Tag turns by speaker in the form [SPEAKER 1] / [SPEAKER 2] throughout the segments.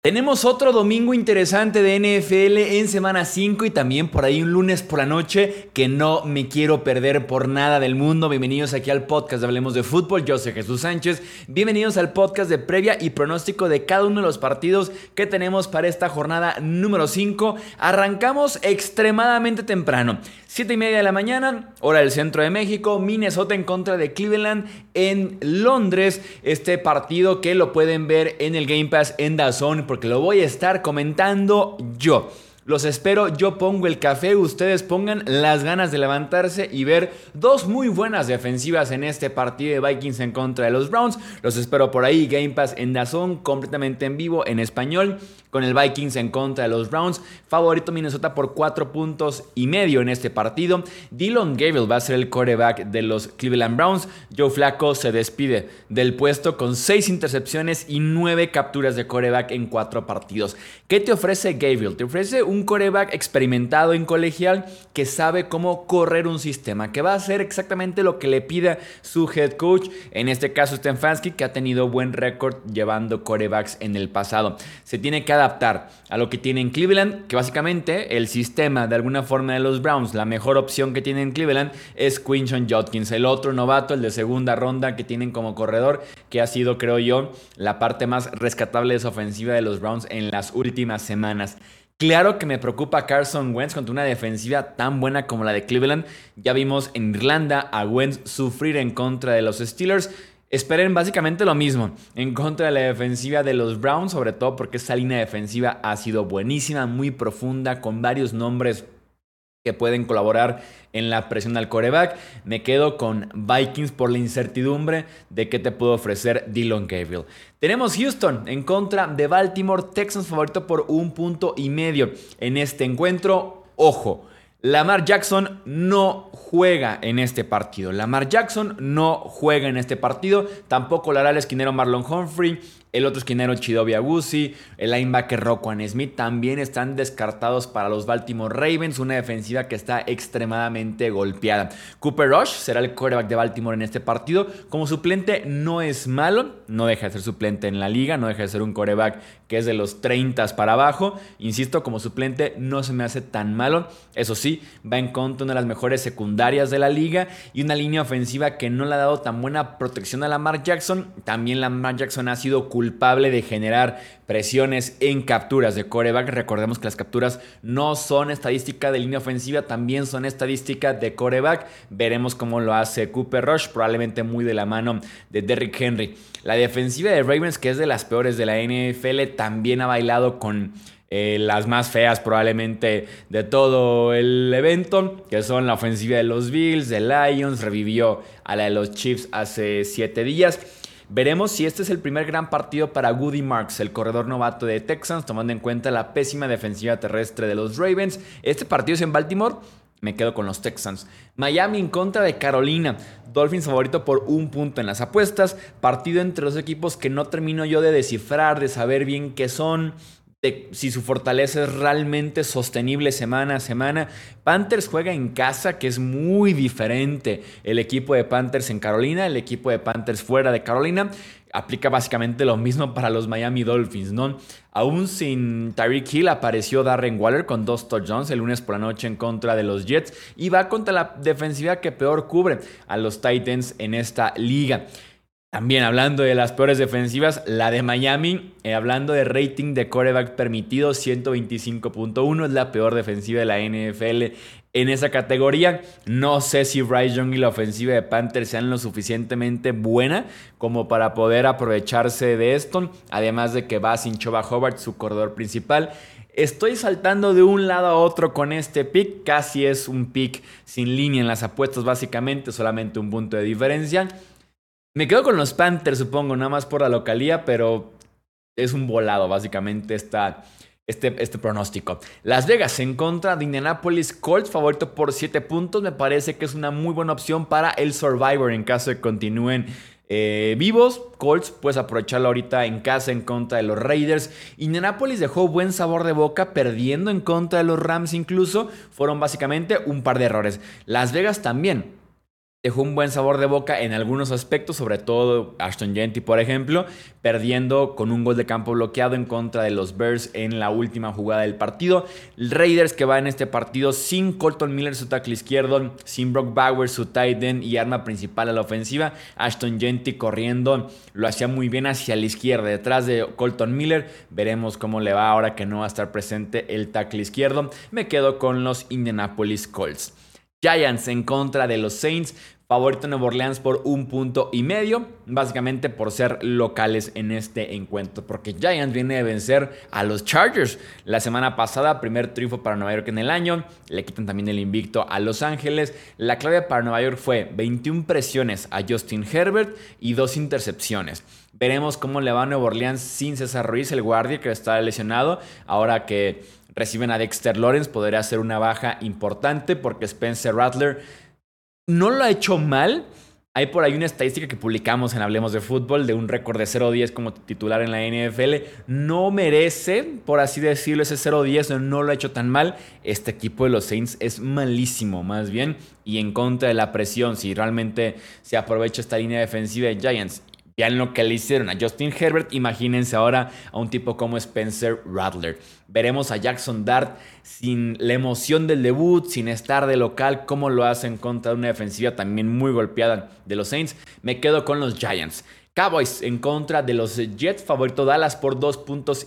[SPEAKER 1] Tenemos otro domingo interesante de NFL en semana 5 y también por ahí un lunes por la noche que no me quiero perder por nada del mundo. Bienvenidos aquí al podcast de Hablemos de Fútbol. Yo soy Jesús Sánchez. Bienvenidos al podcast de previa y pronóstico de cada uno de los partidos que tenemos para esta jornada número 5. Arrancamos extremadamente temprano. 7:30 de la mañana, hora del centro de México, Minnesota en contra de Cleveland en Londres. Este partido que lo pueden ver en el Game Pass en DAZN porque lo voy a estar comentando yo. Los espero, yo pongo el café, ustedes pongan las ganas de levantarse y ver dos muy buenas defensivas en este partido de Vikings en contra de los Browns. Los espero por ahí, Game Pass en DAZN, completamente en vivo, en español, con el Vikings en contra de los Browns. Favorito Minnesota por 4.5 puntos en este partido. Dillon Gabriel va a ser el quarterback de los Cleveland Browns. Joe Flacco se despide del puesto con 6 intercepciones y 9 capturas de quarterback en 4 partidos. ¿Qué te ofrece Gabriel? Te ofrece un quarterback experimentado en colegial que sabe cómo correr un sistema, que va a hacer exactamente lo que le pida su head coach, en este caso Stefanski, que ha tenido buen récord llevando quarterbacks en el pasado. Se tiene que adaptar a lo que tiene en Cleveland, que básicamente el sistema de alguna forma de los Browns, la mejor opción que tiene en Cleveland es Quinshon Judkins, el otro novato, el de segunda ronda que tienen como corredor, que ha sido, creo yo, la parte más rescatable de esa ofensiva de los Browns en las últimas semanas. Claro que me preocupa Carson Wentz contra una defensiva tan buena como la de Cleveland. Ya vimos en Irlanda a Wentz sufrir en contra de los Steelers. Esperen básicamente lo mismo en contra de la defensiva de los Browns, sobre todo porque esa línea defensiva ha sido buenísima, muy profunda, con varios nombres que pueden colaborar en la presión al quarterback. Me quedo con Vikings por la incertidumbre de qué te puede ofrecer Dillon Gabriel. Tenemos Houston en contra de Baltimore, Texans favorito por 1.5 puntos en este encuentro. Ojo, Lamar Jackson no juega en este partido. Tampoco lo hará el esquinero Marlon Humphrey. El otro esquinero Chidobe Awuzie, el linebacker Roquan Smith también están descartados para los Baltimore Ravens, una defensiva que está extremadamente golpeada. Cooper Rush será el quarterback de Baltimore en este partido. Como suplente no es malo, no deja de ser suplente en la liga, no deja de ser un quarterback que es de los 30 para abajo. Insisto, como suplente no se me hace tan malo. Eso sí, va en contra de una de las mejores secundarias de la liga y una línea ofensiva que no le ha dado tan buena protección a Lamar Jackson. También Lamar Jackson ha sido culpable de generar presiones en capturas de quarterback. Recordemos que las capturas no son estadística de línea ofensiva, también son estadística de quarterback. Veremos cómo lo hace Cooper Rush, probablemente muy de la mano de Derrick Henry. La defensiva de Ravens, que es de las peores de la NFL, también ha bailado con las más feas probablemente de todo el evento, que son la ofensiva de los Bills, de Lions, revivió a la de los Chiefs hace 7 días. Veremos si este es el primer gran partido para Woody Marks, el corredor novato de Texans, tomando en cuenta la pésima defensiva terrestre de los Ravens. Este partido es en Baltimore, me quedo con los Texans. Miami en contra de Carolina. Dolphins favorito por 1 punto en las apuestas. Partido entre los equipos que no termino yo de descifrar, de saber bien qué son, de si su fortaleza es realmente sostenible semana a semana. Panthers juega en casa, que es muy diferente el equipo de Panthers en Carolina, el equipo de Panthers fuera de Carolina. Aplica básicamente lo mismo para los Miami Dolphins, ¿no? Aún sin Tyreek Hill apareció Darren Waller con 2 touchdowns el lunes por la noche en contra de los Jets y va contra la defensiva que peor cubre a los Titans en esta liga. También hablando de las peores defensivas, la de Miami, hablando de rating de quarterback permitido, 125.1, es la peor defensiva de la NFL en esa categoría. No sé si Bryce Young y la ofensiva de Panthers sean lo suficientemente buena como para poder aprovecharse de esto, además de que va sin Chuba Hubbard, su corredor principal. Estoy saltando de un lado a otro con este pick, casi es un pick sin línea en las apuestas básicamente, solamente un punto de diferencia. Me quedo con los Panthers, supongo, nada más por la localía, pero es un volado, básicamente, este pronóstico. Las Vegas en contra de Indianapolis Colts, favorito por 7 puntos. Me parece que es una muy buena opción para el Survivor en caso de que continúen vivos. Colts, puedes aprovecharlo ahorita en casa en contra de los Raiders. Indianapolis dejó buen sabor de boca, perdiendo en contra de los Rams incluso. Fueron básicamente un par de errores. Las Vegas también dejó un buen sabor de boca en algunos aspectos, sobre todo Ashton Jeanty, por ejemplo, perdiendo con un gol de campo bloqueado en contra de los Bears en la última jugada del partido. Raiders, que va en este partido sin Colton Miller, su tackle izquierdo, sin Brock Bowers, su tight end y arma principal a la ofensiva. Ashton Jeanty corriendo lo hacía muy bien hacia la izquierda, detrás de Colton Miller. Veremos cómo le va ahora que no va a estar presente el tackle izquierdo. Me quedo con los Indianapolis Colts. Giants en contra de los Saints. Favorito Nueva Orleans por 1.5 puntos, básicamente por ser locales en este encuentro, porque Giants viene de vencer a los Chargers la semana pasada, primer triunfo para Nueva York en el año, le quitan también el invicto a Los Ángeles. La clave para Nueva York fue 21 presiones a Justin Herbert y 2 intercepciones. Veremos cómo le va a Nueva Orleans sin César Ruiz, el guardia que está lesionado, ahora que reciben a Dexter Lawrence, podría ser una baja importante porque Spencer Rattler no lo ha hecho mal. Hay por ahí una estadística que publicamos en Hablemos de Fútbol de un récord de 0-10 como titular en la NFL. No merece, por así decirlo, ese 0-10. No lo ha hecho tan mal. Este equipo de los Saints es malísimo, más bien. Y en contra de la presión, si realmente se aprovecha esta línea defensiva de Giants, ya en lo que le hicieron a Justin Herbert, imagínense ahora a un tipo como Spencer Rattler. Veremos a Jackson Dart sin la emoción del debut, sin estar de local, cómo lo hace en contra de una defensiva también muy golpeada de los Saints. Me quedo con los Giants. Cowboys en contra de los Jets, favorito Dallas por 2.5 puntos.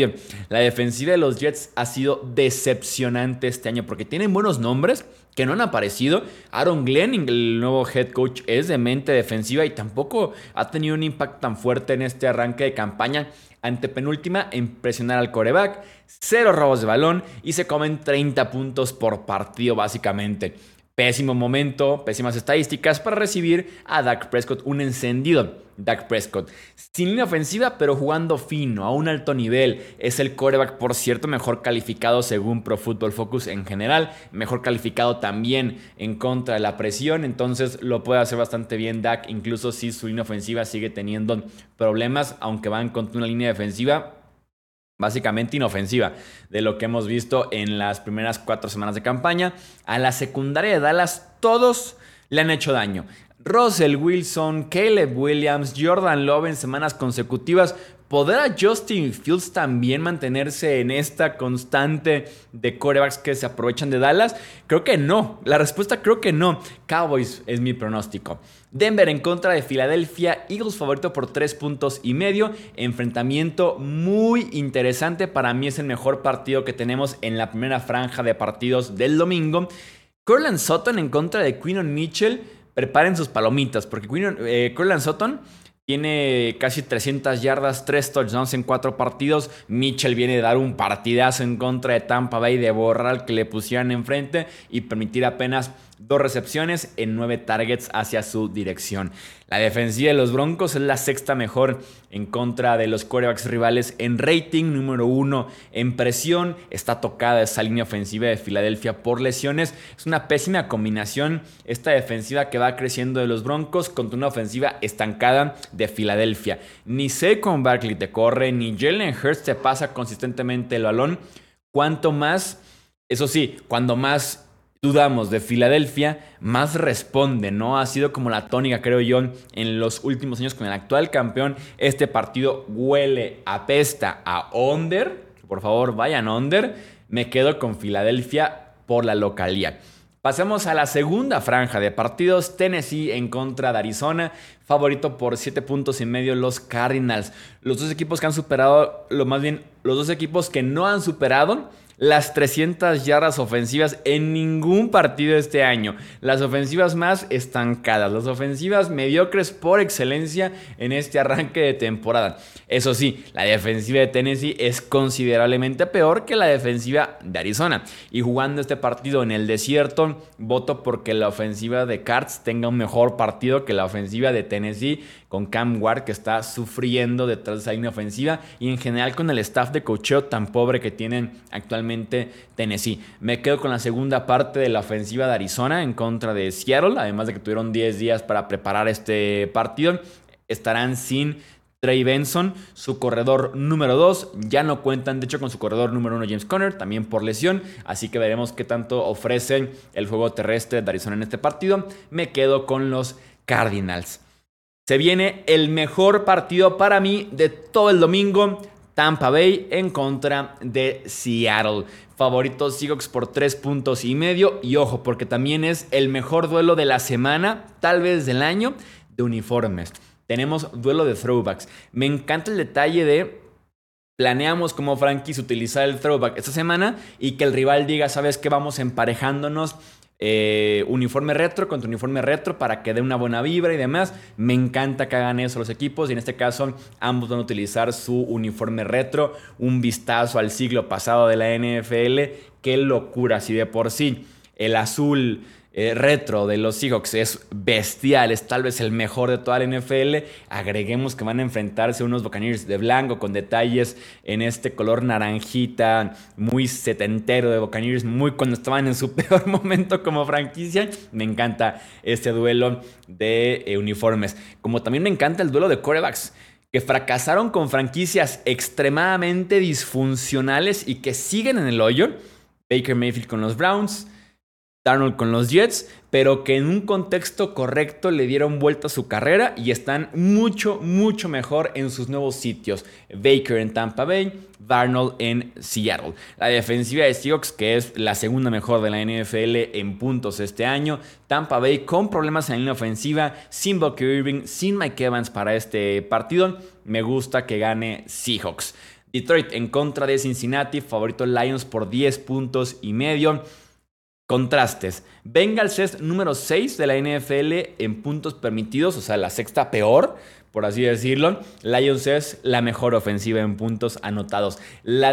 [SPEAKER 1] La defensiva de los Jets ha sido decepcionante este año porque tienen buenos nombres que no han aparecido. Aaron Glenn, el nuevo head coach, es de mente defensiva y tampoco ha tenido un impacto tan fuerte en este arranque de campaña. Antepenúltima en presionar al quarterback, 0 robos de balón y se comen 30 puntos por partido básicamente. Pésimo momento, pésimas estadísticas para recibir a Dak Prescott, un encendido Dak Prescott. Sin línea ofensiva, pero jugando fino, a un alto nivel. Es el quarterback, por cierto, mejor calificado según Pro Football Focus en general. Mejor calificado también en contra de la presión. Entonces lo puede hacer bastante bien Dak, incluso si su línea ofensiva sigue teniendo problemas, aunque van contra una línea defensiva básicamente inofensiva, de lo que hemos visto en las primeras 4 semanas de campaña. A la secundaria de Dallas todos le han hecho daño. Russell Wilson, Caleb Williams, Jordan Love en semanas consecutivas. ¿Podrá Justin Fields también mantenerse en esta constante de quarterbacks que se aprovechan de Dallas? Creo que no. La respuesta creo que no. Cowboys es mi pronóstico. Denver en contra de Filadelfia, Eagles favorito por 3.5 puntos. Enfrentamiento muy interesante. Para mí es el mejor partido que tenemos en la primera franja de partidos del domingo. Courtland Sutton en contra de Quinton Mitchell. Preparen sus palomitas porque Courtland Sutton tiene casi 300 yardas, 3 touchdowns en 4 partidos. Mitchell viene de dar un partidazo en contra de Tampa Bay, de borrar al que le pusieran enfrente y permitir apenas 2 recepciones en 9 targets hacia su dirección. La defensiva de los Broncos es la sexta mejor en contra de los quarterbacks rivales en rating, número 1 en presión. Está tocada esa línea ofensiva de Filadelfia por lesiones. Es una pésima combinación esta defensiva que va creciendo de los Broncos contra una ofensiva estancada de Filadelfia. Ni Saquon Barkley te corre, ni Jalen Hurts te pasa consistentemente el balón. Cuanto más, eso sí, cuando más dudamos de Filadelfia, más responde, ¿no? Ha sido como la tónica, creo yo, en los últimos años con el actual campeón. Este partido huele, apesta a under. Por favor, vayan under. Me quedo con Filadelfia por la localía. Pasemos a la segunda franja de partidos. Tennessee en contra de Arizona. Favorito por 7.5 puntos los Cardinals. Los dos equipos que han superado, los dos equipos que no han superado las 300 yardas ofensivas en ningún partido este año. Las ofensivas más estancadas, las ofensivas mediocres por excelencia en este arranque de temporada. Eso sí, la defensiva de Tennessee es considerablemente peor que la defensiva de Arizona. Y jugando este partido en el desierto, voto porque la ofensiva de Cards tenga un mejor partido que la ofensiva de Tennessee, con Cam Ward que está sufriendo detrás de esa línea ofensiva y en general con el staff de coacheo tan pobre que tienen actualmente Tennessee. Me quedo con la segunda parte de la ofensiva de Arizona en contra de Seattle, además de que tuvieron 10 días para preparar este partido. Estarán sin Trey Benson, su corredor número 2. Ya no cuentan, de hecho, con su corredor número 1, James Conner, también por lesión. Así que veremos qué tanto ofrece el juego terrestre de Arizona en este partido. Me quedo con los Cardinals. Se viene el mejor partido para mí de todo el domingo. Tampa Bay en contra de Seattle. Favoritos Seahawks por 3.5 puntos. Y ojo, porque también es el mejor duelo de la semana, tal vez del año, de uniformes. Tenemos duelo de throwbacks. Me encanta el detalle de planeamos como franquicia utilizar el throwback esta semana y que el rival diga, ¿sabes qué? Vamos emparejándonos uniforme retro contra uniforme retro para que dé una buena vibra y demás. Me encanta que hagan eso los equipos y en este caso ambos van a utilizar su uniforme retro. Un vistazo al siglo pasado de la NFL. Qué locura, si de por sí el azul retro de los Seahawks es bestial, es tal vez el mejor de toda la NFL. Agreguemos que van a enfrentarse a unos Buccaneers de blanco con detalles en este color naranjita muy setentero de Buccaneers, muy cuando estaban en su peor momento como franquicia. Me encanta este duelo de uniformes, como también me encanta el duelo de quarterbacks que fracasaron con franquicias extremadamente disfuncionales y que siguen en el hoyo. Baker Mayfield con los Browns, Darnold con los Jets, pero que en un contexto correcto le dieron vuelta a su carrera y están mucho, mucho mejor en sus nuevos sitios. Baker en Tampa Bay, Darnold en Seattle. La defensiva de Seahawks, que es la segunda mejor de la NFL en puntos este año. Tampa Bay con problemas en la línea ofensiva, sin Bucky Irving, sin Mike Evans para este partido. Me gusta que gane Seahawks. Detroit en contra de Cincinnati, favorito Lions por 10.5 puntos. Contrastes. Bengals es número 6 de la NFL en puntos permitidos, o sea, la sexta peor, por así decirlo. Lions es la mejor ofensiva en puntos anotados. La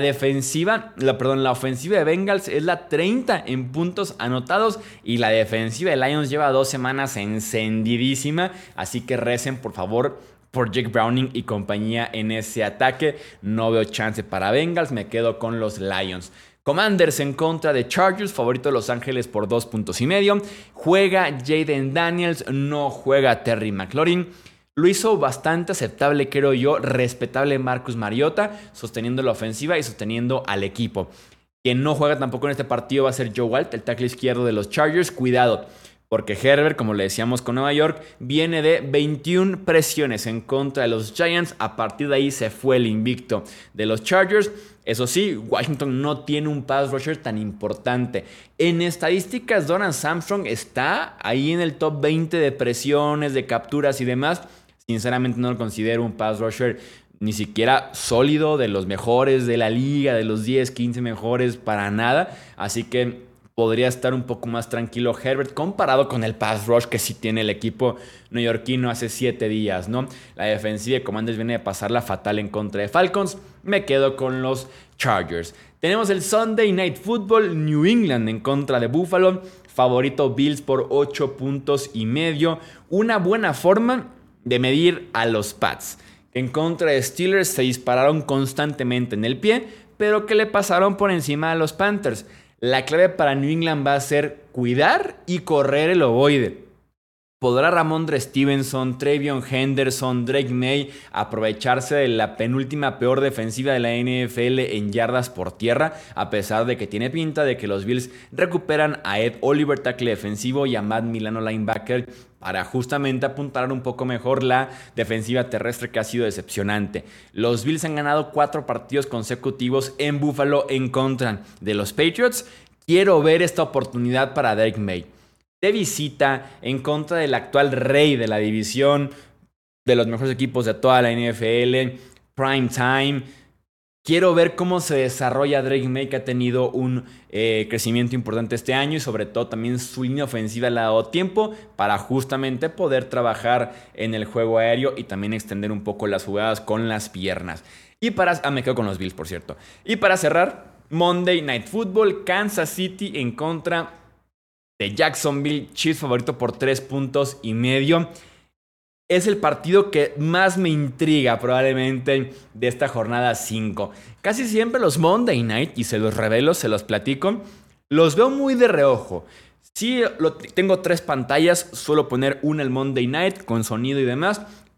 [SPEAKER 1] ofensiva de Bengals es la 30 en puntos anotados y la defensiva de Lions lleva 2 semanas encendidísima, así que recen por favor por Jake Browning y compañía en ese ataque. No veo chance para Bengals, me quedo con los Lions. Commanders en contra de Chargers, favorito de Los Ángeles por 2.5 puntos. Juega Jaden Daniels, no juega Terry McLaurin. Lo hizo bastante aceptable, creo yo, respetable Marcus Mariota, sosteniendo la ofensiva y sosteniendo al equipo. Quien no juega tampoco en este partido va a ser Joe Alt, el tackle izquierdo de los Chargers. Cuidado, porque Herbert, como le decíamos con Nueva York, viene de 21 presiones en contra de los Giants. A partir de ahí se fue el invicto de los Chargers. Eso sí, Washington no tiene un pass rusher tan importante. En estadísticas, Donovan Armstrong está ahí en el top 20 de presiones, de capturas y demás. Sinceramente no lo considero un pass rusher ni siquiera sólido, de los mejores de la liga, de los 10, 15 mejores, para nada. Así que podría estar un poco más tranquilo Herbert comparado con el pass rush que sí tiene el equipo neoyorquino hace 7 días, ¿no? La defensiva de Commanders viene de pasarla fatal en contra de Falcons. Me quedo con los Chargers. Tenemos el Sunday Night Football, New England en contra de Buffalo. Favorito Bills por 8.5 puntos. Una buena forma de medir a los Pats. En contra de Steelers se dispararon constantemente en el pie, pero que le pasaron por encima a los Panthers. La clave para New England va a ser cuidar y correr el ovoide. ¿Podrá Ramondre Stevenson, Travion Henderson, Drake May aprovecharse de la penúltima peor defensiva de la NFL en yardas por tierra? A pesar de que tiene pinta de que los Bills recuperan a Ed Oliver, tackle defensivo, y a Matt Milano, linebacker, para justamente apuntar un poco mejor la defensiva terrestre que ha sido decepcionante. Los Bills han ganado 4 partidos consecutivos en Buffalo en contra de los Patriots. Quiero ver esta oportunidad para Drake May. De visita en contra del actual rey de la división, de los mejores equipos de toda la NFL, prime time. Quiero ver cómo se desarrolla Drake May, que ha tenido un crecimiento importante este año, y sobre todo también su línea ofensiva le ha dado tiempo para justamente poder trabajar en el juego aéreo y también extender un poco las jugadas con las piernas. Me quedo con los Bills, por cierto. Y para cerrar, Monday Night Football, Kansas City en contra de Jacksonville, Chiefs favorito por 3.5 puntos. Es el partido que más me intriga probablemente de esta jornada 5. Casi siempre los Monday Night, y se los revelo, se los platico, los veo muy de reojo. Si tengo 3 pantallas, suelo poner una el Monday Night con sonido y demás,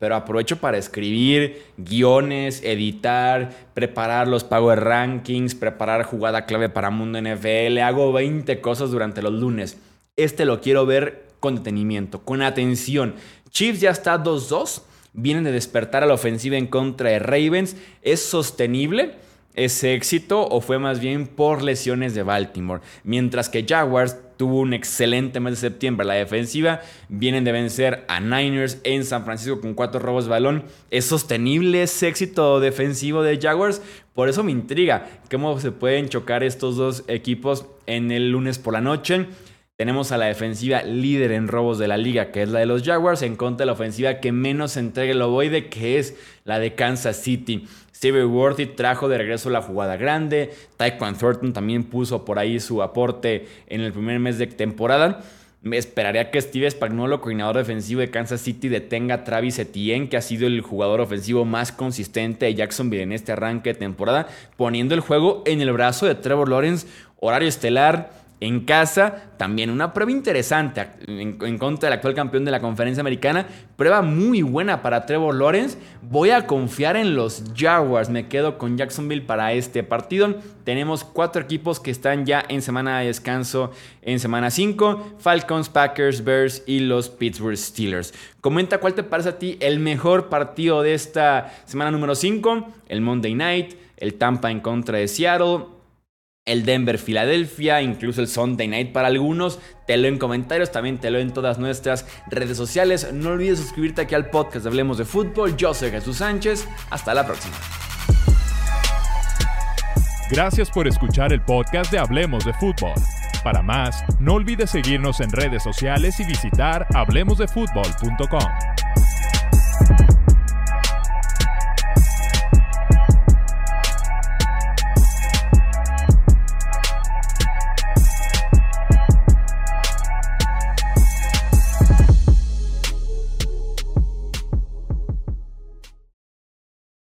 [SPEAKER 1] pero aprovecho para escribir guiones, editar, preparar los Power Rankings, preparar jugada clave para Mundo NFL. Hago 20 cosas durante los lunes. Lo quiero ver con detenimiento, con atención. Chiefs ya está 2-2. Vienen de despertar a la ofensiva en contra de Ravens. ¿Es sostenible ese éxito o fue más bien por lesiones de Baltimore? Mientras que Jaguars tuvo un excelente mes de septiembre. La defensiva vienen de vencer a Niners en San Francisco con 4 robos de balón. ¿Es sostenible ese éxito defensivo de Jaguars? Por eso me intriga cómo se pueden chocar estos dos equipos en el lunes por la noche. Tenemos a la defensiva líder en robos de la liga, que es la de los Jaguars, en contra de la ofensiva que menos entrega el ovoide, que es la de Kansas City. Xavier Worthy trajo de regreso la jugada grande. Tyquan Thornton también puso por ahí su aporte en el primer mes de temporada. Me esperaría que Steve Spagnuolo, coordinador defensivo de Kansas City, detenga a Travis Etienne, que ha sido el jugador ofensivo más consistente de Jacksonville en este arranque de temporada, poniendo el juego en el brazo de Trevor Lawrence, horario estelar, en casa. También una prueba interesante en contra del actual campeón de la conferencia americana. Prueba muy buena para Trevor Lawrence. Voy a confiar en los Jaguars. Me quedo con Jacksonville para este partido. Tenemos 4 equipos que están ya en semana de descanso en semana 5. Falcons, Packers, Bears y los Pittsburgh Steelers. Comenta cuál te parece a ti el mejor partido de esta semana número 5. El Monday Night, el Tampa en contra de Seattle, el Denver-Filadelfia, incluso el Sunday Night para algunos. Te leo en comentarios, también te leo en todas nuestras redes sociales. No olvides suscribirte aquí al podcast de Hablemos de Fútbol. Yo soy Jesús Sánchez. Hasta la próxima.
[SPEAKER 2] Gracias por escuchar el podcast de Hablemos de Fútbol. Para más, no olvides seguirnos en redes sociales y visitar hablemosdefutbol.com.